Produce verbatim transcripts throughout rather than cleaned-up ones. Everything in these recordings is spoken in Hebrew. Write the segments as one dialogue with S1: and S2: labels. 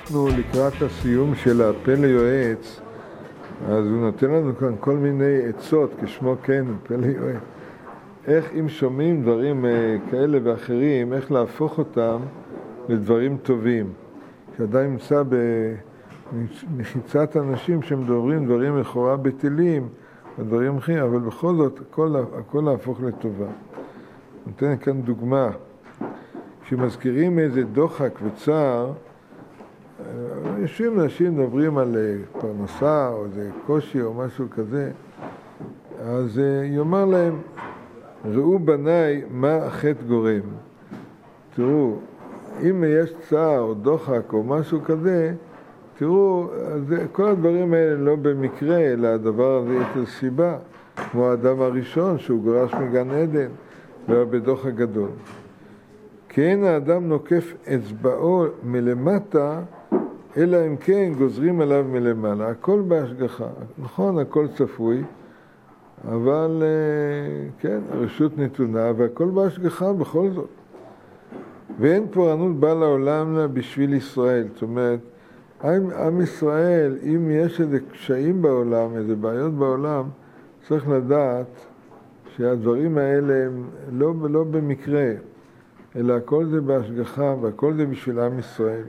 S1: אנחנו לקראת הסיום של הפלא יועץ, אז הוא נותן לנו כאן כל מיני עצות, כשמו כן, פלא יועץ. איך אם שומעים דברים כאלה ואחרים, איך להפוך אותם לדברים טובים. שעדיין נמצא במחיצת אנשים שמדברים דברים לכאורה בטלים, הדברים אחרים, אבל בכל זאת, הכל, הכל להפוך לטובה. נותן כאן דוגמה. כשמזכירים איזה דוחק וצער, יושבים אנשים מדברים על פרנסה או איזה קושי או משהו כזה, אז יאמר להם, ראו בניי מה החטא גורם. תראו, אם יש צער או דוחק או משהו כזה, תראו, כל הדברים האלה לא במקרה, אלא הדבר הזה יש לו סיבה, כמו האדם הראשון שהוא גורש מגן עדן, והיה בדוחק גדול. כי אין האדם נוקף אצבעו מלמטה, אלא אם כן גוזרים עליו מלמעלה. הכל בהשגחה. נכון, הכל צפוי, אבל כן, הרשות נתונה, והכל בהשגחה בכל זאת. ואין פורענות באה לעולם בשביל ישראל. זאת אומרת, עם, עם ישראל, אם יש איזה קשיים בעולם, איזה בעיות בעולם, צריך לדעת שהדברים האלה הם לא, לא במקרה, אלא הכל זה בהשגחה, והכל זה בשביל עם ישראל.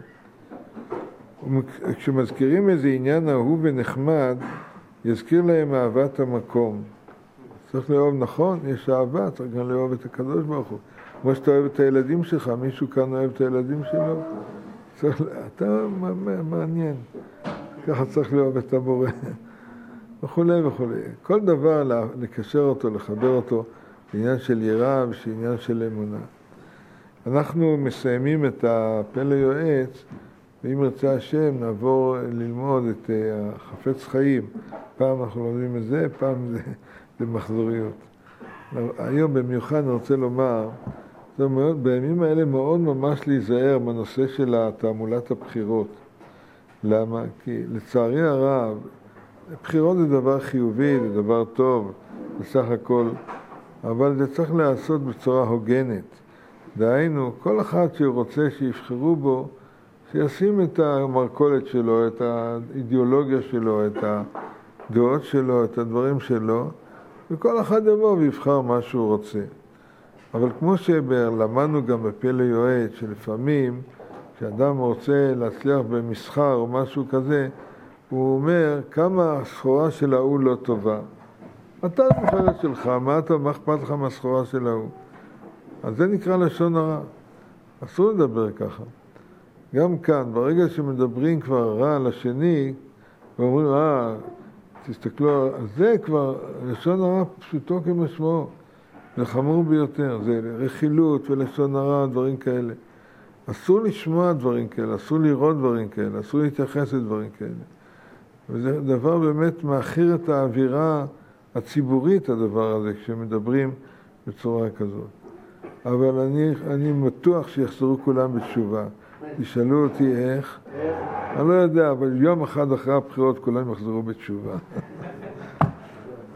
S1: כשמזכירים איזה עניין אהוב ונחמד, יזכיר להם אהבת המקום. צריך לאהוב, נכון, יש אהבה, צריך גם לאהוב את הקדוש ברוך הוא. כמו שאתה אוהב את הילדים שלך, מישהו כאן אוהב את הילדים שלו, צריך, אתה מעניין. ככה צריך לאהוב את הבורא. וכו' וכו'. כל דבר לקשר אותו, לחבר אותו, לעניין של יראה ושעניין של אמונה. אנחנו מסיימים את הפלא יועץ, ואם ירצה השם נעבור ללמוד את החפץ חיים. פעם אנחנו לומדים את זה, פעם זה, זה מחזוריות. היום במיוחד אני רוצה לומר, זאת אומרת, בימים האלה מאוד ממש להיזהר בנושא של תעמולת הבחירות. למה? כי לצערי הרב, בחירות זה דבר חיובי, זה דבר טוב, בסך הכל, אבל זה צריך לעשות בצורה הוגנת. דהיינו, כל אחד שרוצה שיבחרו בו, שישים את המרכולת שלו, את האידיאולוגיה שלו, את הדעות שלו, את הדברים שלו, וכל אחד יבוא ויבחר מה שהוא רוצה. אבל כמו שלמדנו גם בפלא יועץ, שלפעמים כשאדם רוצה להצליח במסחר או משהו כזה, הוא אומר כמה הסחורה של ההוא לא טובה. אתה בוחרת שלך, מה אתה, מה אכפת לך מהסחורה של ההוא? אז זה נקרא לשון הרע. אסור לדבר ככה. גם כאן, ברגע שמדברים כבר רע על השני, ואומרים, אה, תסתכלו, אז זה כבר, לשון הרע פשוטו כמשמעו. זה חמור ביותר, זה רכילות ולשון הרע, דברים כאלה. אסור לשמוע דברים כאלה, אסור לראות דברים כאלה, אסור להתייחס לדברים כאלה. וזה דבר באמת מאחיר את האווירה הציבורית, הדבר הזה, כשמדברים בצורה כזאת. אבל אני, אני בטוח שיחזרו כולם בתשובה. תשאלו אותי איך. אני לא יודע, אבל יום אחד אחרי הבחירות כולם יחזרו בתשובה.